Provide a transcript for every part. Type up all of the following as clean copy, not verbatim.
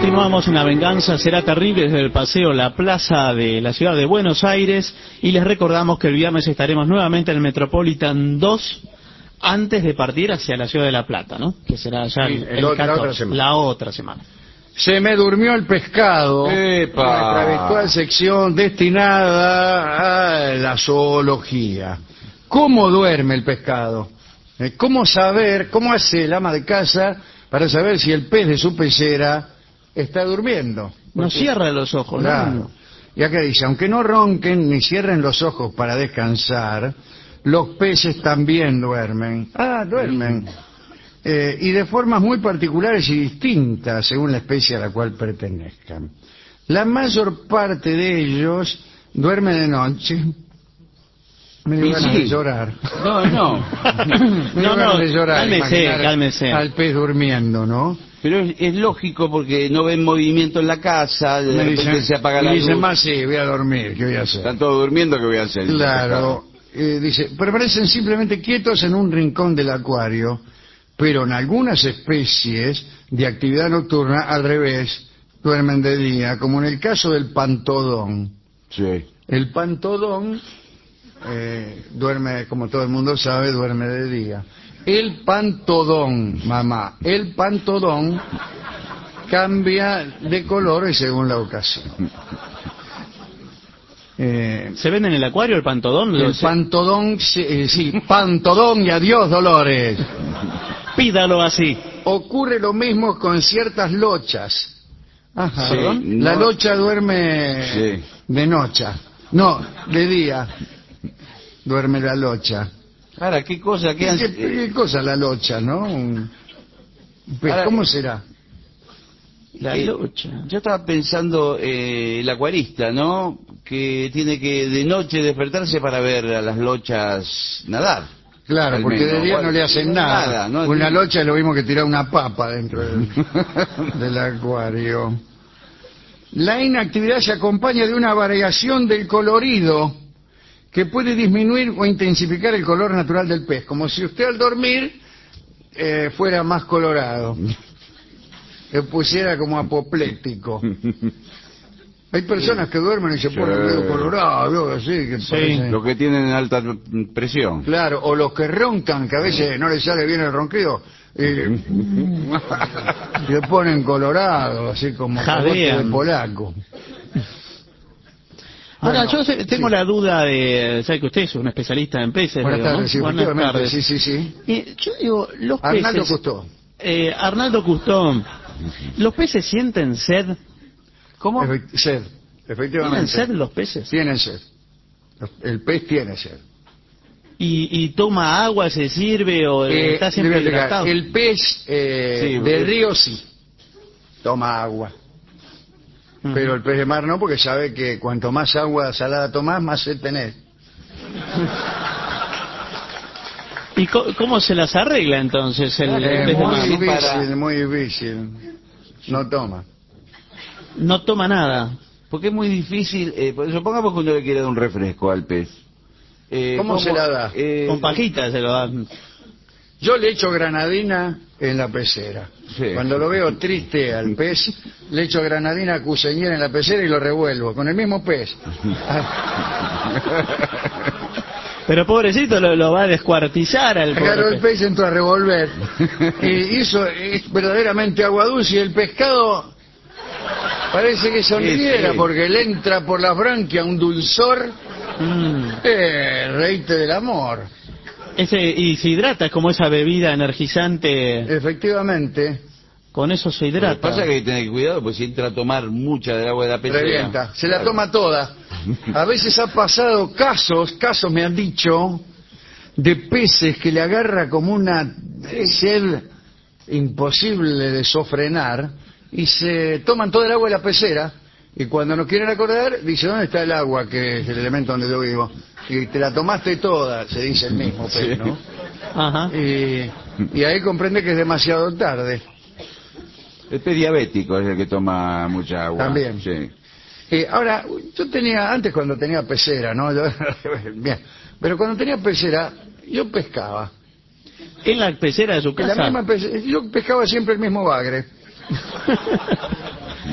Continuamos en La Venganza Será Terrible desde el Paseo La Plaza de la ciudad de Buenos Aires, y les recordamos que el viernes estaremos nuevamente en el Metropolitan 2 antes de partir hacia la ciudad de La Plata, ¿no? Que será ya la otra semana. Se me durmió el pescado. ¡Epa! Nuestra habitual sección destinada a la zoología. ¿Cómo duerme el pescado? ¿Cómo saber, cómo hace el ama de casa para saber si el pez de su pecera está durmiendo? No cierra los ojos, claro. ¿no? Y acá dice, aunque no ronquen ni cierren los ojos para descansar, los peces también duermen. Duermen. Y de formas muy particulares y distintas según la especie a la cual pertenezcan. La mayor parte de ellos duerme de noche. Me dio ganas de llorar. No, de llorar. Cálmese. Al pez durmiendo, ¿no? Pero es lógico porque no ven movimiento en la casa, de repente se apaga la luz. Dicen más, sí, voy a dormir, ¿qué voy a hacer? Están todos durmiendo, ¿qué voy a hacer? Claro. Dice, permanecen simplemente quietos en un rincón del acuario, pero en algunas especies de actividad nocturna, al revés, duermen de día, como en el caso del pantodón. Sí. El pantodón duerme, como todo el mundo sabe, duerme de día. El pantodón, mamá, el pantodón cambia de color según la ocasión. ¿Se vende en el acuario el pantodón? El pantodón, sí, pantodón y adiós Dolores. Pídalo así. Ocurre lo mismo con ciertas lochas. Ajá, sí, la locha duerme de noche. No, de día duerme la locha. Ahora, ¿qué cosa? ¿Qué cosa la locha, no? Ahora, ¿cómo será? La locha. Yo estaba pensando, el acuarista, ¿no? Que tiene que de noche despertarse para ver a las lochas nadar. Claro, porque de día no le hacen nada. Una locha es lo mismo que tirar una papa dentro del acuario. La inactividad se acompaña de una variación del colorido que puede disminuir o intensificar el color natural del pez, como si usted al dormir fuera más colorado, se pusiera como apoplético. Hay personas que duermen y se ponen medio colorados, así que parecen... Los que tienen alta presión. Claro, o los que roncan, que a veces no les sale bien el ronquido, y se ponen colorados, así como de polaco. Ahora, yo tengo la duda de... ¿Sabe que usted es un especialista en peces? Buenas tardes, sí, Buenas tardes. Sí. Yo digo, los Arnaldo peces... Custó. Arnaldo Custó. ¿Los peces sienten sed? ¿Cómo? Sed, efectivamente. ¿Tienen sed los peces? Tienen sed. El pez tiene sed. ¿Y toma agua, se sirve o está siempre hidratado? El pez del río sí toma agua. Pero el pez de mar no, porque sabe que cuanto más agua salada tomás, más sed tenés. ¿Y cómo se las arregla entonces el pez de mar? Muy difícil. No toma. No toma nada. Porque es muy difícil, supongamos que uno le quiere dar un refresco al pez. ¿Cómo se la da? Con pajitas se lo dan. Yo le echo granadina en la pecera. Sí. Cuando lo veo triste al pez, le echo granadina cuseñera en la pecera y lo revuelvo con el mismo pez. Pero pobrecito lo va a descuartizar al pobre Claro, el pez entró a revolver. Y eso es verdaderamente agua dulce, y el pescado parece que sonriera porque le entra por las branquias un dulzor. Reíte del amor. Y se hidrata, es como esa bebida energizante. Efectivamente. Con eso se hidrata. Lo que pasa es que hay que tener cuidado, porque si entra a tomar mucha del agua de la pecera... Revienta, se la toma toda. A veces ha pasado casos me han dicho, de peces que le agarra como una sed imposible de sofrenar, y se toman todo el agua de la pecera, y cuando nos quieren acordar, dice, ¿dónde está el agua, que es el elemento donde yo vivo? Y te la tomaste toda, se dice el mismo pez, ¿no? Ajá. Y ahí comprende que es demasiado tarde. El pez diabético es el que toma mucha agua. También. Sí. Ahora, yo tenía, antes cuando tenía pecera, ¿no? Bien, pero cuando tenía pecera, yo pescaba. ¿En la pecera de su casa? En la misma pecera, yo pescaba siempre el mismo bagre.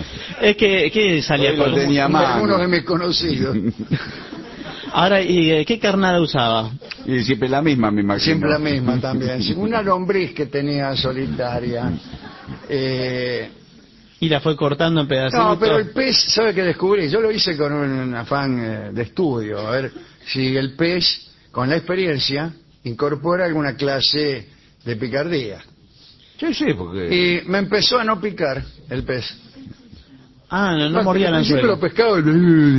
Es que salía Hoy lo con tenía más. Algunos de mis conocidos. Ahora, ¿y qué carnada usaba? Y siempre la misma, me imagino. Siempre la misma también. Una lombriz que tenía solitaria. Y la fue cortando en pedacitos. No, pero el pez, ¿sabe qué descubrí? Yo lo hice con un afán de estudio, a ver si el pez, con la experiencia, incorpora alguna clase de picardía. Sí, porque... Y me empezó a no picar el pez. Ah, no mordía el Siempre anzuelo. lo pescaba y...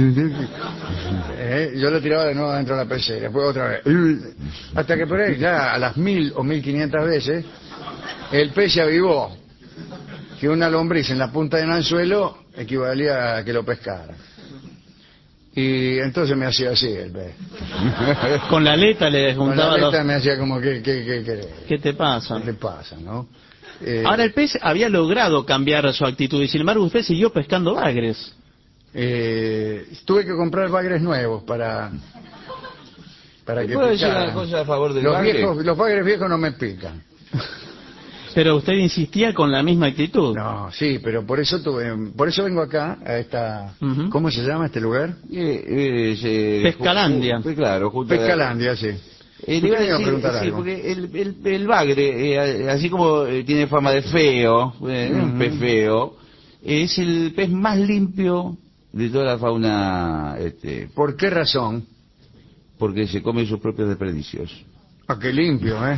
yo lo tiraba de nuevo dentro de la pecera, después otra vez. Hasta que por ahí, ya a las 1000 o 1500 veces, el pez se avivó. Que una lombriz en la punta de un anzuelo equivalía a que lo pescara. Y entonces me hacía así el pez. Con la aleta le Con la juntaba aleta los... me hacía como, ¿qué querés? ¿Qué te pasa? ¿Qué te pasa, no? Ahora el pez había logrado cambiar su actitud y sin embargo usted siguió pescando bagres. Tuve que comprar bagres nuevos para que ¿Puedo decir picaran. una cosa a favor del Los bagre? los bagres viejos no me pican. Pero usted insistía con la misma actitud. No, sí, pero por eso vengo acá a esta, Ujú. ¿cómo se llama este lugar? Pescalandia. Claro, justo Pescalandia, sí. le iba a Usted me iba a decir, preguntar sí, algo. porque el bagre, así como tiene fama de feo, un pez feo, es el pez más limpio de toda la fauna, ¿Por qué razón? porque se come sus propios desperdicios. Ah, qué limpio, ¿eh?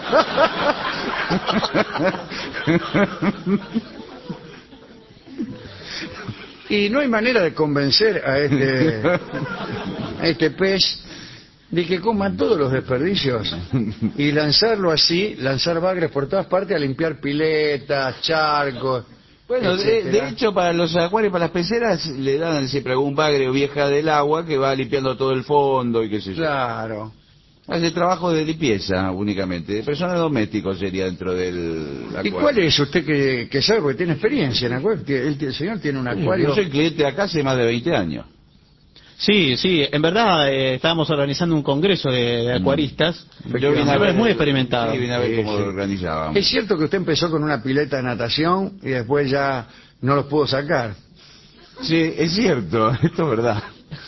Y no hay manera de convencer a este pez de que coma todos los desperdicios y lanzarlo así, lanzar bagres por todas partes a limpiar piletas, charcos. Bueno, de etcétera. hecho, para los acuarios, para las peceras, le dan siempre algún bagre o vieja del agua que va limpiando todo el fondo y qué sé yo. Claro. Hace trabajo de limpieza únicamente, de personal doméstico sería dentro del ¿Y acuario. cuál es usted que sabe, porque tiene experiencia en acuario? El señor tiene un acuario. Yo soy cliente acá hace más de 20 años. Sí, en verdad estábamos organizando un congreso de acuaristas. Yo vine a Pero ver, es muy experimentado. Sí, vine a ver cómo Sí. lo organizábamos. Es cierto que usted empezó con una pileta de natación y después ya no los pudo sacar. Sí, es cierto, esto es verdad.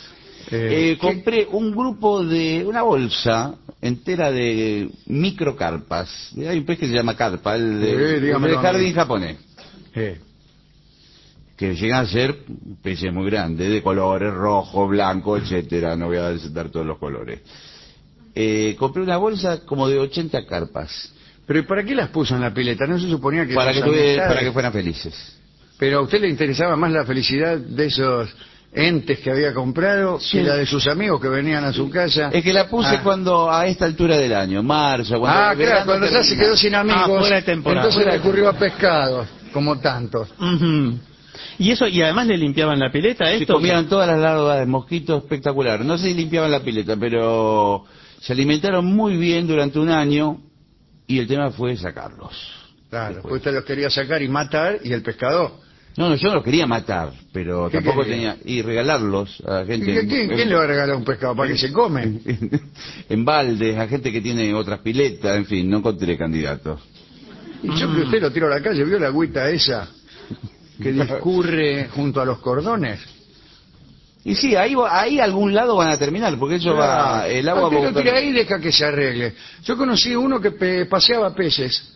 Compré un grupo una bolsa entera de microcarpas. Hay un pez que se llama carpa, el de dígamelo a mí. jardín japonés. ¿Qué? Que llegan a ser peces muy grandes, de colores rojo, blanco, etcétera. No voy a dar todos los colores. Compré una bolsa como de 80 carpas. ¿Pero y para qué las puso en la pileta? ¿No se suponía que Para sus que amistades- fueran felices. Pero a usted le interesaba más la felicidad de esos entes que había comprado Sí. que la de sus amigos que venían a su casa. Es que la puse cuando a esta altura del año, marzo, cuando el Claro, verano cuando ya se termina. quedó sin amigos, fuera de temporada. entonces recurrió a pescados, como tantos. Ujú. Y eso, y además le limpiaban la pileta, Se esto. comían todas las larvas de mosquito, espectacular. No se limpiaban la pileta, pero se alimentaron muy bien durante un año y el tema fue sacarlos. Claro, Después. pues usted los quería sacar y matar, y el pescador. No, yo no los quería matar, pero ¿Qué tampoco quería? tenía... Y regalarlos a gente... ¿Quién le va a regalar un pescado? ¿Para que se come? En baldes, a gente que tiene otras piletas, en fin, no encontré candidatos. Y yo que usted lo tiro a la calle, ¿vio la agüita esa que discurre junto a los cordones? Y sí, ahí algún lado van a terminar, porque eso va... El agua Usted va a lo tira ahí y deja que se arregle. Yo conocí uno que paseaba peces.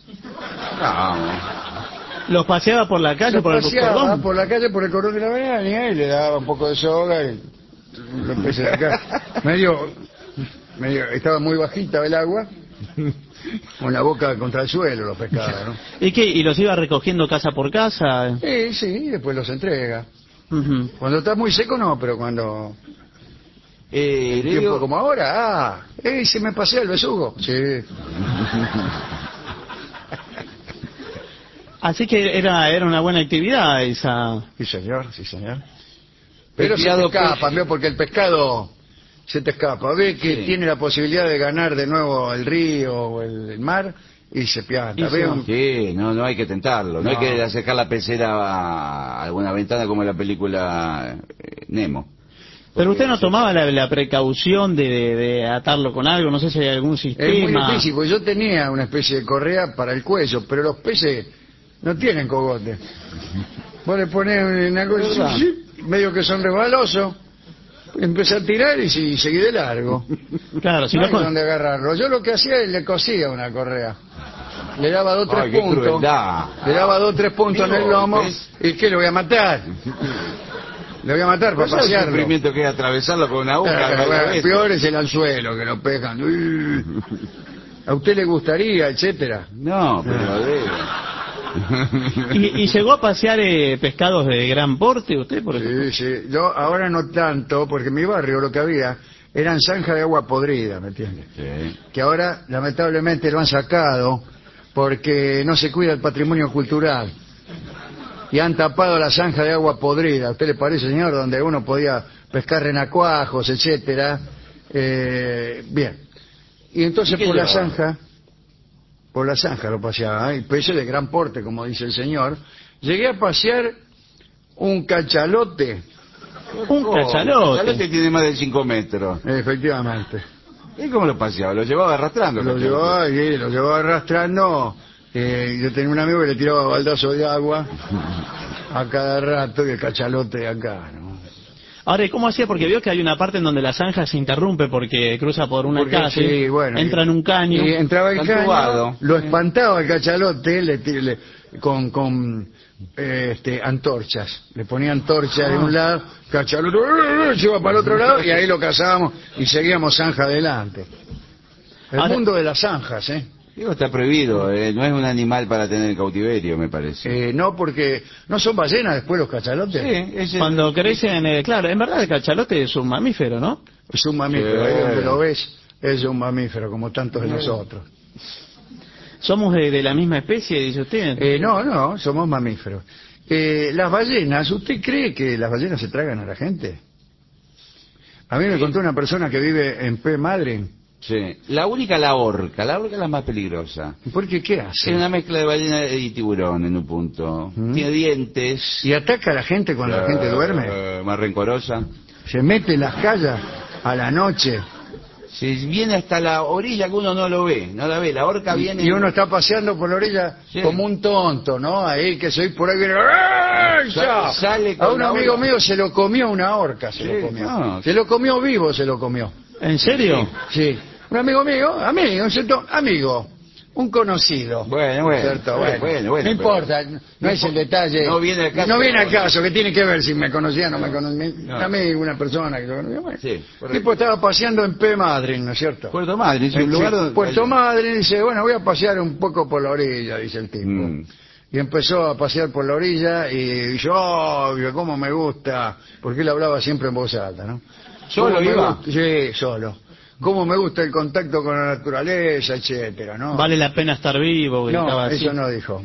Los paseaba por la calle, Lo por el paseaba cordón. por la calle, por el cordón de la avenida, y le daba un poco de soga y los peces de acá. medio, estaba muy bajita el agua, con la boca contra el suelo los pescados, ¿no? ¿Y qué? ¿Y los iba recogiendo casa por casa? Sí, y después los entrega. Ujú. Cuando está muy seco no, pero cuando... le tiempo digo, como ahora, se me pasea el besugo. Sí. Así que era una buena actividad esa. Sí, señor, sí, señor. Pero se te criado escapa, pez. ¿vio? Porque el pescado se te escapa. Ve que Sí. tiene la posibilidad de ganar de nuevo el río o el mar y se pianta. Ve un- sí, no hay que tentarlo, no hay No. que acercar la pecera a alguna ventana como en la película Nemo. Pero usted no tomaba la precaución de atarlo con algo, no sé si hay algún Es muy sistema. difícil, porque yo tenía una especie de correa para el cuello, pero los peces no tienen cogote. Vos le ponés una cosa, medio que son resbalosos, empecé a tirar y seguí de largo. Claro, si No no hay donde agarrarlo. Yo lo que hacía es le cosía una correa. Le daba 2 o 3 puntos. Crueldad. Le daba 2 o 3 puntos en el lomo. ¿ves? ¿Y qué? ¿Lo voy a matar? Lo voy a matar para ¿Sabes el pasearlo. sufrimiento que es atravesarlo con una aguja? Peor es el anzuelo, que lo pegan. ¿A usted le gustaría, etcétera? No, pero... ¿Y llegó a pasear pescados de gran porte usted, por ejemplo? Sí, sí. Yo ahora no tanto, porque en mi barrio lo que había eran zanjas de agua podrida, ¿me entiendes? Sí. Que ahora lamentablemente lo han sacado porque no se cuida el patrimonio cultural. Y han tapado la zanja de agua podrida. ¿A usted le parece, señor? Donde uno podía pescar renacuajos, etcétera. Bien. Y entonces por la zanja lo paseaba, y peces de gran porte, como dice el señor. Llegué a pasear un cachalote. Un cachalote. El cachalote tiene más de 5 metros. Efectivamente. ¿Y cómo lo paseaba? ¿Lo llevaba arrastrando? Lo llevaba arrastrando. Yo tenía un amigo que le tiraba baldazos de agua a cada rato, y el cachalote acá, ¿no? Ahora, ¿y cómo hacía? Porque veo que hay una parte en donde la zanja se interrumpe porque cruza por una calle, sí, bueno, entra en un caño. Y entraba el caño, Entubado. lo espantaba el cachalote, con antorchas. Le ponía antorchas de un lado, cachalote se iba para el otro lado, y ahí lo cazábamos y seguíamos zanja adelante. El Ahora, mundo de las zanjas, ¿eh? Digo, está prohibido, no es un animal para tener en cautiverio, me parece. No, porque no son ballenas después los cachalotes. Cuando crecen, claro, en verdad el cachalote es un mamífero, ¿no? Es un mamífero, ahí donde lo ves, es un mamífero, como tantos de nosotros. ¿Somos de la misma especie, dice usted? No, somos mamíferos. Las ballenas, ¿usted cree que las ballenas se tragan a la gente? A mí me contó una persona que vive en P. Madryn. Sí. La orca es la más peligrosa. ¿Por qué? ¿Qué Es hace? una mezcla de ballena y tiburón en un punto. Tiene dientes. ¿Y ataca a la gente cuando la gente duerme? Más rencorosa. ¿Se mete en las calles a la noche? Se viene hasta la orilla que uno no lo ve, no la ve. La orca viene... Y uno está paseando por la orilla como un tonto, ¿no? Ahí que soy por ahí viene... ¡ay, ya! Sale con A un la amigo orca. mío se lo comió una orca, se lo comió. No. Se lo comió vivo, se lo comió. ¿En serio? Sí. Un amigo mío, ¿cierto? Amigo, un conocido. Bueno. ¿Cierto? Bueno, no pero- importa, no es el detalle. No viene al caso. No viene al caso, que tiene que ver si me conocía o no me conocía. No. Un amigo, una persona que lo conocía. Bueno. Sí, El correcto. tipo estaba paseando en P. Madryn, ¿no es cierto? Puerto Madryn, es un lugar donde... Puerto Madryn, dice, bueno, voy a pasear un poco por la orilla, dice el tipo. Y empezó a pasear por la orilla y yo, cómo me gusta, porque él hablaba siempre en voz alta, ¿no? ¿Solo ¿Cómo me iba? gusta? Sí, solo. Cómo me gusta el contacto con la naturaleza, etcétera, ¿no? Vale la pena estar vivo, gritaba No, así. eso no dijo.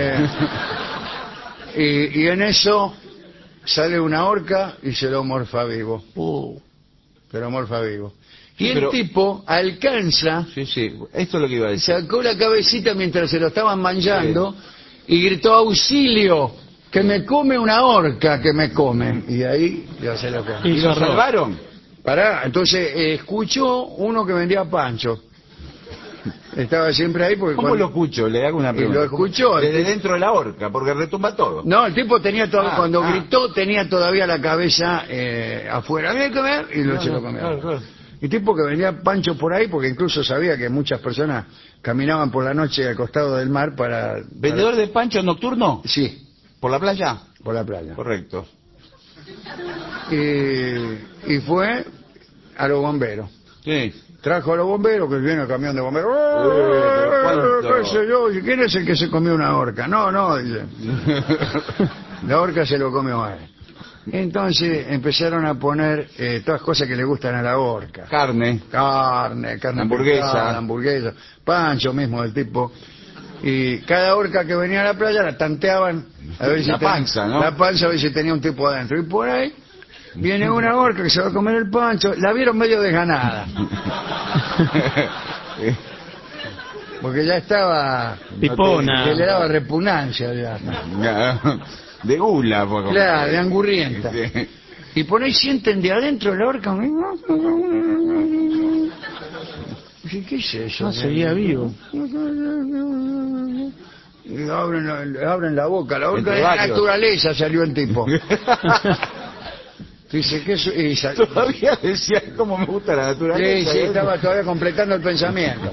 Y en eso sale una orca y se lo morfa vivo. Se lo morfa vivo. Y el pero- tipo alcanza, Sí, esto es lo que iba a decir. sacó la cabecita mientras se lo estaban manchando y gritó: auxilio, que me come una orca, que me come. Y ahí ya se lo come. ¿Y lo salvaron? Pará, entonces escuchó uno que vendía pancho. Estaba siempre ahí porque... ¿Cómo lo escucho? Le hago una Y pregunta. lo escuchó. Desde dentro de la horca, porque retumba todo. No, el tipo tenía cuando ah. gritó tenía todavía la cabeza afuera. ¿Viene a comer? Y se lo comió. Claro. Y tipo que vendía pancho por ahí, porque incluso sabía que muchas personas caminaban por la noche al costado del mar para... ¿Vendedor de pancho nocturno? Sí, ¿Por la playa? por la playa. Correcto. Y fue a los bomberos. Sí. Trajo a los bomberos, que viene el camión de bomberos. pero ¿cuánto? ¿Qué sé yo? ¿Quién es el que se comió una orca? No, dice. La orca se lo comió a él. Entonces empezaron a poner todas cosas que le gustan a la orca. Carne. Carne Hamburguesa. picada, hamburguesa, pancho mismo del tipo. Y cada orca que venía a la playa la tanteaban a ver si La panza, ¿no? La panza, a ver si tenía un tipo adentro. Y por ahí viene una orca que se va a comer el pancho. La vieron medio desganada. Porque ya estaba... Pipona. Que le daba repugnancia ya. De gula, poco. Claro, de angurrienta. Sí. Y por ahí sienten de adentro la orca. Dije, ¿qué es eso? No, seguía vivo. Y abren la boca Entre de la varios. naturaleza salió el tipo. Dice que Todavía decía cómo me gusta la naturaleza. sí, estaba todavía completando el pensamiento.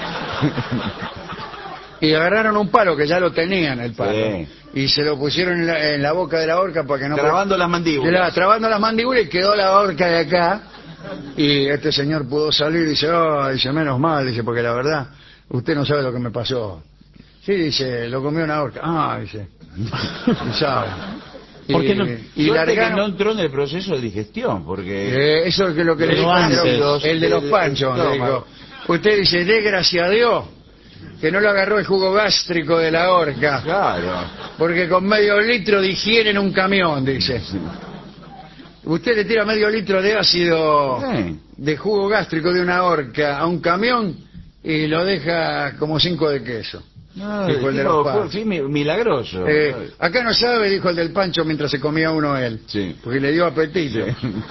Y agarraron un palo que ya lo tenían el palo, Sí. y se lo pusieron en la boca de la orca para que no... Trabando las mandíbulas. Trabando las mandíbulas, y quedó la orca de acá. Y este señor pudo salir y dice, dice, menos mal, dice, porque la verdad, usted no sabe lo que me pasó. Sí, dice, lo comió una orca. Dice, y sabe. ¿Por qué no? Y Suerte que largaron... no entró en el proceso de digestión, porque... eso es lo que le Pero dijo antes. el de los panchos. Le dijo, usted dice, dé gracias a Dios que no le agarró el jugo gástrico de la orca, Claro. porque con medio litro de higiene en un camión, dice. Usted le tira medio litro de ácido de jugo gástrico de una orca a un camión y lo deja como 5 de queso. No, Dijo el de los panchos. fue milagroso. Acá no sabe, dijo el del pancho mientras se comía uno él, Sí. porque le dio apetito.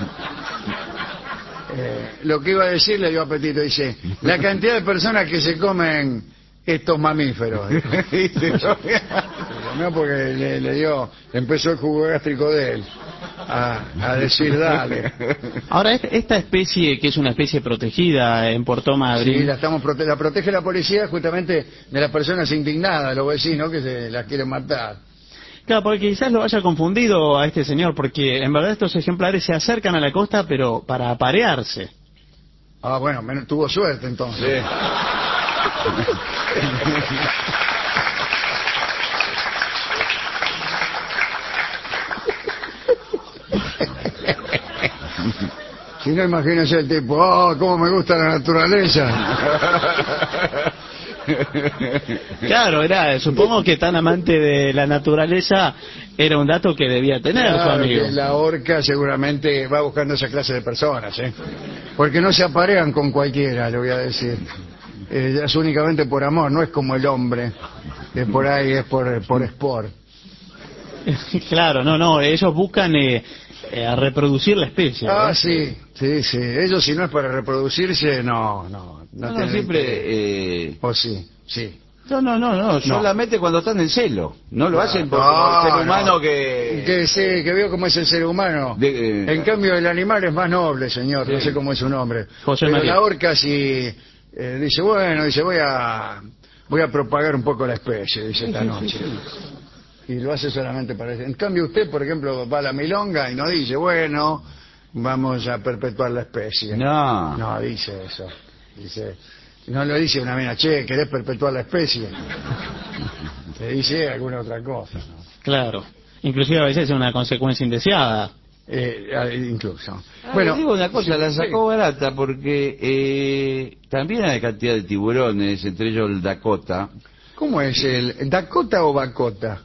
Lo que iba a decir le dio apetito, dice, la cantidad de personas que se comen estos mamíferos. No, porque le empezó el jugo gástrico de él a decir dale. Ahora, esta especie, que es una especie protegida en Puerto Madryn... Sí, la protege la policía justamente de las personas indignadas, los vecinos que se las quieren matar. Claro, porque quizás lo haya confundido a este señor, porque en verdad estos ejemplares se acercan a la costa, pero para aparearse. Bueno, tuvo suerte entonces. Si no, imagínese el tipo, cómo me gusta la naturaleza. Claro, supongo que tan amante de la naturaleza era un dato que debía tener su amigo. Que la orca seguramente va buscando esa clase de personas, porque no se aparean con cualquiera, le voy a decir. Es únicamente por amor, no es como el hombre, que por ahí es por sport. Claro, no, ellos buscan a reproducir la especie. Sí. Ellos, si no es para reproducirse, no tienen siempre... ¿O sí? No, solamente cuando están en celo. No lo hacen por como el ser humano que veo cómo es el ser humano. En cambio, el animal es más noble, señor. No sé cómo es su nombre. José Pero María. la orca sí dice, voy a propagar un poco la especie, dice esta noche. Y lo hace solamente para eso. En cambio, usted, por ejemplo, va a la milonga y no dice, vamos a perpetuar la especie. No dice eso. No lo dice una mina, ¿querés perpetuar la especie? Te dice alguna otra cosa, ¿no? Claro. Inclusive a veces es una consecuencia indeseada. Incluso. Bueno, digo una cosa, la sacó barata porque también hay cantidad de tiburones, entre ellos el Dakota. ¿Cómo es el Dakota o Bacota?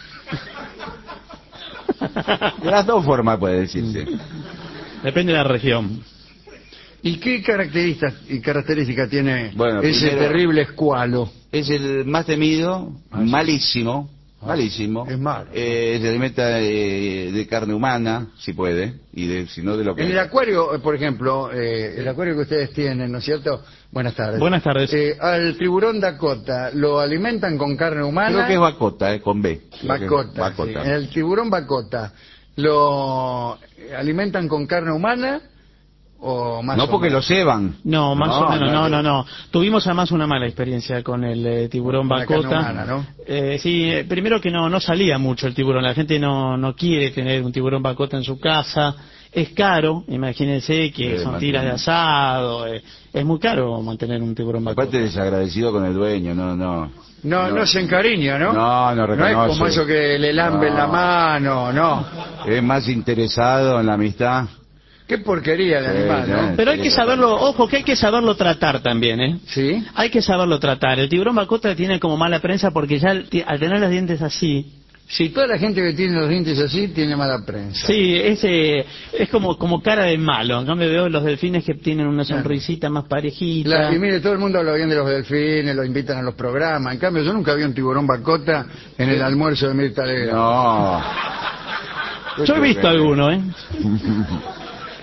De las dos formas puede decirse. Depende de la región. ¿Y qué característica tiene ese primero, terrible escualo? Es el más temido, malísimo. Es malo. Se alimenta de carne humana, si puede, y si no de lo que... En el acuario, por ejemplo, el acuario que ustedes tienen, ¿no es cierto? Buenas tardes. Buenas tardes. Al tiburón Dakota, ¿lo alimentan con carne humana? Creo que es Bacota, con B. Bacota. Sí. El tiburón Bacota, ¿lo alimentan con carne humana? ¿O más no, porque lo ceban. No, más o menos, no. Tuvimos además una mala experiencia con el tiburón Bacota. Humana, ¿no? Sí, primero que no salía mucho el tiburón. La gente no quiere tener un tiburón Bacota en su casa. Es caro, imagínense que son tiras de asado. Es muy caro mantener un tiburón Bacota. Aparte desagradecido con el dueño, No se encariña, ¿no? No reconoce. No es como eso que le lamben la mano, no. Es más interesado en la amistad. Qué porquería de animal, ¿no? Pero hay que saberlo, ojo, que hay que saberlo tratar también, ¿eh? ¿Sí? Hay que saberlo tratar. El tiburón Bacota tiene como mala prensa porque ya al tener los dientes así... Si toda la gente que tiene los dientes así tiene mala prensa. Sí, es como cara de malo. En cambio veo los delfines que tienen una sonrisita más parejita. Y mire, todo el mundo habla bien de los delfines, los invitan a los programas. En cambio, yo nunca vi un tiburón Bacota en el almuerzo de Mirta Legrand. No. Yo he visto alguno, ¿eh?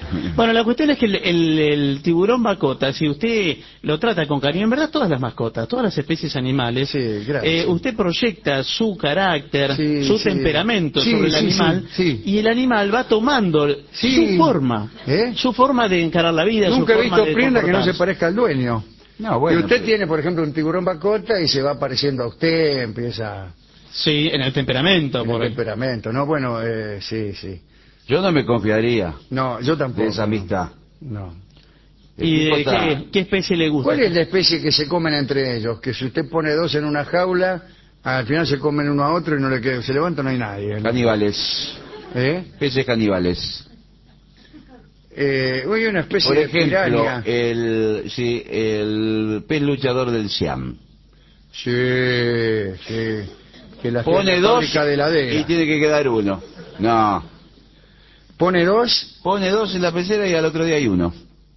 Bueno, la cuestión es que el tiburón bacota, si usted lo trata con cariño, en verdad todas las mascotas, todas las especies animales, Sí, gracias. usted proyecta su carácter, Sí, su sí. temperamento Sí, sobre el sí, animal, sí. y el animal va tomando Sí. su forma de encarar la vida, Nunca su he forma visto de prenda que no se comportarse. parezca al dueño. No, bueno. Y usted tiene, por ejemplo, un tiburón bacota y se va pareciendo a usted, empieza Sí, en el temperamento. en el temperamento, ¿no? Bueno, sí, sí. Yo no me confiaría No, yo tampoco. de esa amistad. No. El ¿Y tipo de está- qué especie le gusta? ¿Cuál es la especie que se comen entre ellos? Que si usted pone dos en una jaula, al final se comen uno a otro y no le queda, se levanta, no hay nadie, ¿no? Caníbales. ¿Eh? Peces caníbales. Hay una especie Por de ejemplo, piraña. el pez luchador del Siam. Sí, sí. Que la Pone la dos fábrica de heladera. y tiene que quedar uno. No. Pone dos. Pone dos en la pecera y al otro día hay uno.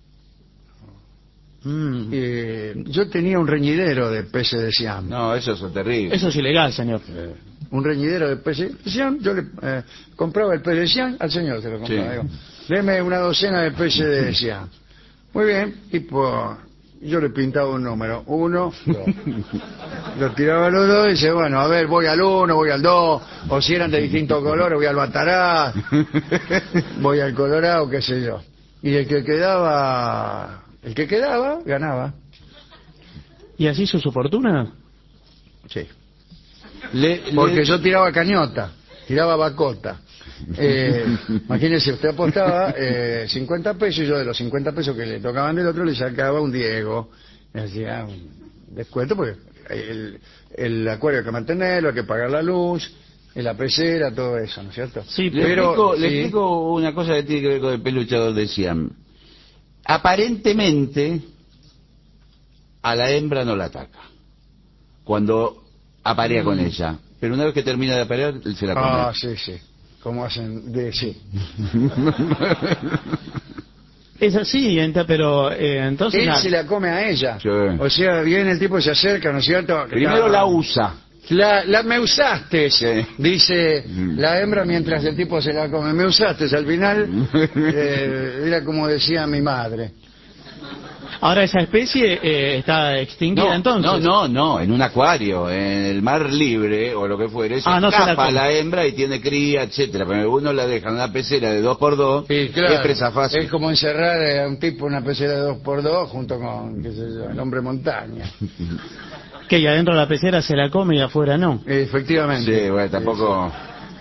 Yo tenía un reñidero de peces de Siam. No, eso es terrible. Eso es ilegal, señor. Un reñidero de peces de Siam. Yo le compraba el pez de Siam, al señor se lo compraba. Sí. Digo, deme una docena de peces de Siam. Muy bien, tipo, yo le pintaba un número, 1, 2. Lo tiraba a los dos y dice, bueno, a ver, voy al 1, voy al 2, o si eran de distintos colores, voy al Bataraz, voy al Colorado, qué sé yo. Y el que quedaba, ganaba. ¿Y así hizo su fortuna? Sí. Porque yo tiraba cañota, tiraba bacota. Imagínese, usted apostaba 50 pesos y yo de los 50 pesos que le tocaban del otro le sacaba un Diego. Me hacía un descuento porque el acuario hay que mantenerlo, hay que pagar la luz, la pecera, todo eso, ¿no es cierto? Sí, Le explico una cosa que tiene que ver con el pez luchador de Siam. Aparentemente, a la hembra no la ataca cuando aparea con ella. Pero una vez que termina de aparear, él se la come. Ah, sí, sí. Como hacen sí. Es así, pero entonces... Él se la come a ella. Sí. O sea, viene el tipo y se acerca, ¿no es cierto? Primero la usa. Me usaste, Sí. dice la hembra mientras el tipo se la come. Me usaste, al final era como decía mi madre. Ahora, esa especie está extinguida, entonces. No, en un acuario, en el mar libre o lo que fuere, se no se la escapa come. la hembra y tiene cría, etcétera. Pero uno la deja en una pecera de 2x2, Sí, claro. es presa fácil. Es como encerrar a un tipo en una pecera de 2x2 junto con, qué sé yo, el hombre montaña. Que ahí adentro de la pecera se la come y afuera no. Efectivamente. Sí, bueno, tampoco...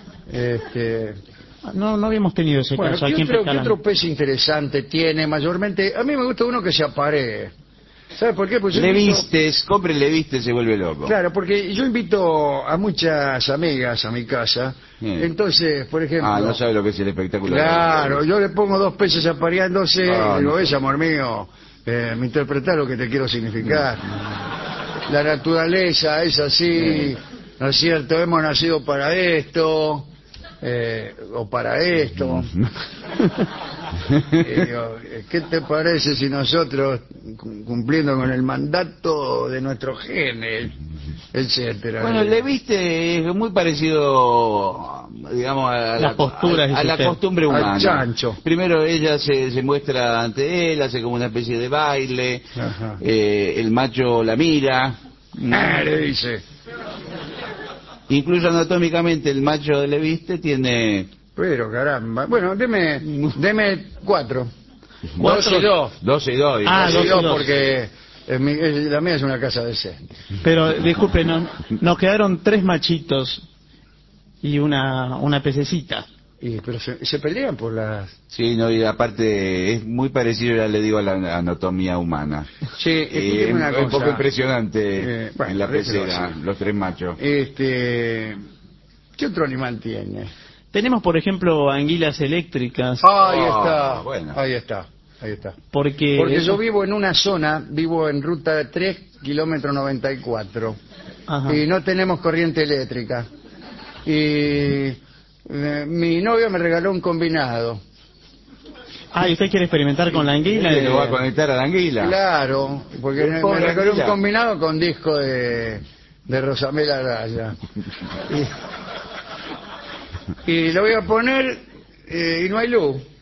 No habíamos tenido ese Bueno, caso aquí en ¿qué Pescarán. otro pez interesante tiene mayormente? A mí me gusta uno que se aparee. ¿Sabe por qué? Pues yo compre Levistes, se vuelve loco. Claro, porque yo invito a muchas amigas a mi casa. Bien. Entonces, por ejemplo... no sabe lo que es el espectáculo. Claro, yo le pongo dos peces apareándose y digo, no. ves, amor mío, me interpretás lo que te quiero significar. La naturaleza es así, ¿no es cierto? Hemos nacido para esto, o para esto. Digo, ¿qué te parece si nosotros, cumpliendo con el mandato de nuestros genes, etcétera? Bueno, el Leviste es muy parecido, digamos, a Las posturas, a la costumbre humana. Al chancho. Primero ella se muestra ante él, hace como una especie de baile, el macho la mira. Le dice. Incluso anatómicamente el macho de Leviste tiene... Pero caramba, bueno, deme 4. 4 y 2. 12 y 2. Ah, 2 y 2 2 porque la mía es una casa decente. Pero, disculpe, nos quedaron 3 machitos y una pececita. Pero se pelean por las... Sí, no, y aparte es muy parecido, ya le digo, a la anatomía humana. Sí, Es una cosa. un poco impresionante bueno, en la pecera, los 3 machos. ¿Qué otro animal tiene? Tenemos, por ejemplo, anguilas eléctricas. Ahí está, bueno. ahí está. Porque yo vivo en una zona, vivo en ruta 3, kilómetro 94. Ajá. Y no tenemos corriente eléctrica. Y mi novio me regaló un combinado. ¿Y usted quiere experimentar con la anguila? ¿Lo va a conectar a la anguila? Claro, porque me regaló un combinado con disco de Rosamela Araya. Y lo voy a poner y no hay luz.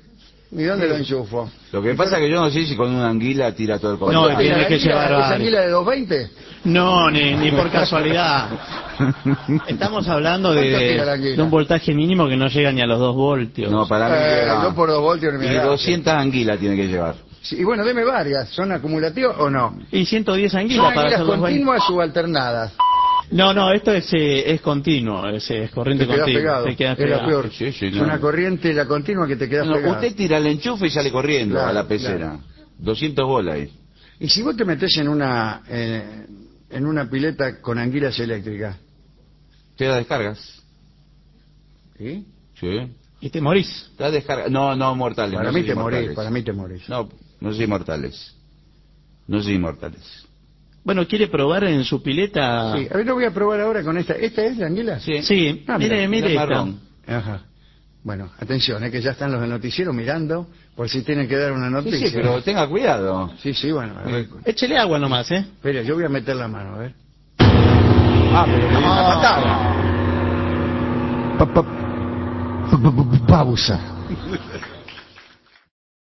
¿Y dónde lo enchufo? Lo que pasa es que yo no sé si con una anguila tira todo el No, contacto. tiene que llevar ¿Es varios. anguila de 220? No, ni por casualidad. Estamos hablando ¿Cuánto tira la anguila? de un voltaje mínimo que no llega ni a los 2 voltios. No, para mí llega. Yo por 2 voltios no me Y da. 200 anguilas tiene que llevar. Sí, y bueno, deme varias. ¿Son acumulativas o no? Y 110 ¿Son anguilas para anguilas hacer 220. continuas o alternadas? No, esto es continuo, es corriente Te quedas continua. pegado. Te quedas Es la pegado. peor. Sí, Es no. una corriente, la continua, que te quedas No, pegado. usted tira el enchufe y sale corriendo Claro, a la pecera. claro. 200 bolas ahí. Y si vos te metés en una pileta con anguilas eléctricas, ¿Te da descargas? ¿sí? Sí. Y te morís. ¿Te da descargas? No, mortales. Para no mí sé te si morís, mortales. para mí te morís. No soy mortales. No soy mortales. Bueno, ¿quiere probar en su pileta? Sí, a ver, lo voy a probar ahora con esta. ¿Esta es la anguila? Sí. Sí, Ah, mire mira, esta. marrón. Ajá. Bueno, atención, que ya están los del noticiero mirando por si tienen que dar una noticia. Sí, pero tenga cuidado. Sí, bueno, a ver. Échele agua nomás, ¿eh? Espera, yo voy a meter la mano, a ver. Ah, pero le di una patada. Pausa.